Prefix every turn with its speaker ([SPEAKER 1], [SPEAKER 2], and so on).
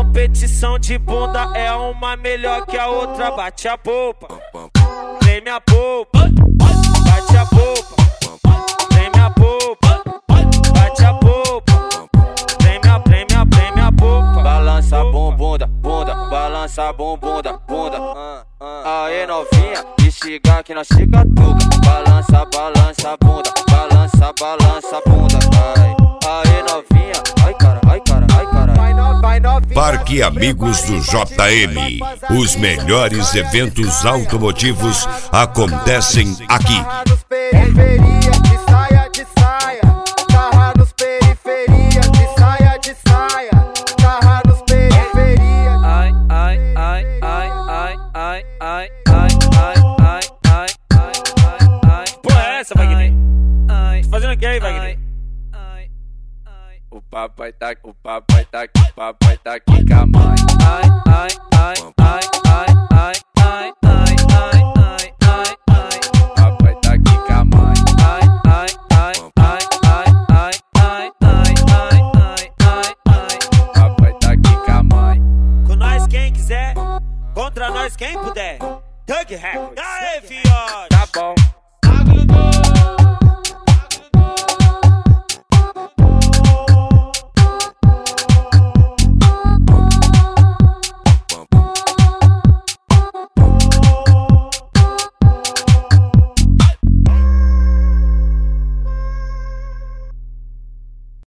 [SPEAKER 1] competição de bunda é uma melhor que a outra. Bate a polpa, treme a polpa, bate a polpa, treme a polpa, bate a polpa, treme a polpa. Balança a bumbunda, bunda, balança a bumbunda, bunda. Aê novinha, estiga que nós fica tuga. Balança, balança a bunda, balança, balança a bunda. Aê novinha, ai cara, ai cara, ai cara.
[SPEAKER 2] Parque Amigos do JM. Os melhores eventos automotivos acontecem aqui.
[SPEAKER 3] Periferia de saia, de saia. Carra nos periferia de saia, de saia. Carra nos periferia.
[SPEAKER 1] Ai, ai, ai, ai, ai, ai, ai, ai, ai, ai, ai, ai, ai. Porra é essa, Wagner? Tá fazendo o que aí, Wagner? O papai tá aqui, o papai tá aqui, o papai tá aqui com a mãe. Ai, ai, ai, ai, ai, ai, ai, ai, ai, ai, ai, ai. O papai tá aqui com a mãe. Ai, ai, ai, ai, ai, ai, ai, ai, ai, ai, ai, ai. O papai tá aqui com a mãe. Com nós quem quiser, contra nós quem puder. Thug Records. Aê, fiote. Tá bom.